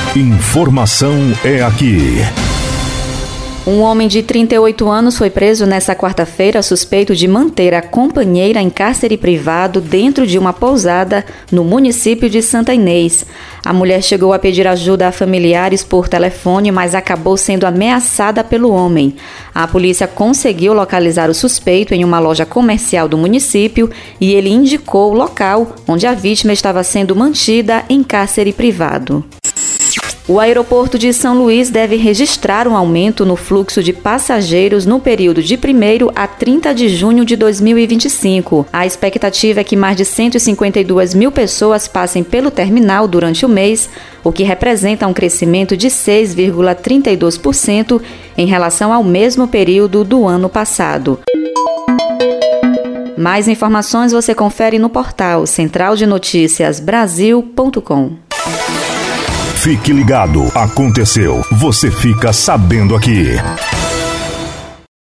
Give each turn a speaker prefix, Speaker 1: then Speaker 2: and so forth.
Speaker 1: Informação é aqui.
Speaker 2: Um homem de 38 anos foi preso nesta quarta-feira suspeito de manter a companheira em cárcere privado dentro de uma pousada no município de Santa Inês. A mulher chegou a pedir ajuda a familiares por telefone, mas acabou sendo ameaçada pelo homem. A polícia conseguiu localizar o suspeito em uma loja comercial do município e ele indicou o local onde a vítima estava sendo mantida em cárcere privado. O aeroporto de São Luís deve registrar um aumento no fluxo de passageiros no período de 1º a 30 de junho de 2025. A expectativa é que mais de 152 mil pessoas passem pelo terminal durante o mês, o que representa um crescimento de 6,32% em relação ao mesmo período do ano passado. Mais informações você confere no portal centraldenoticiasbrasil.com.
Speaker 1: Fique ligado, aconteceu, você fica sabendo aqui.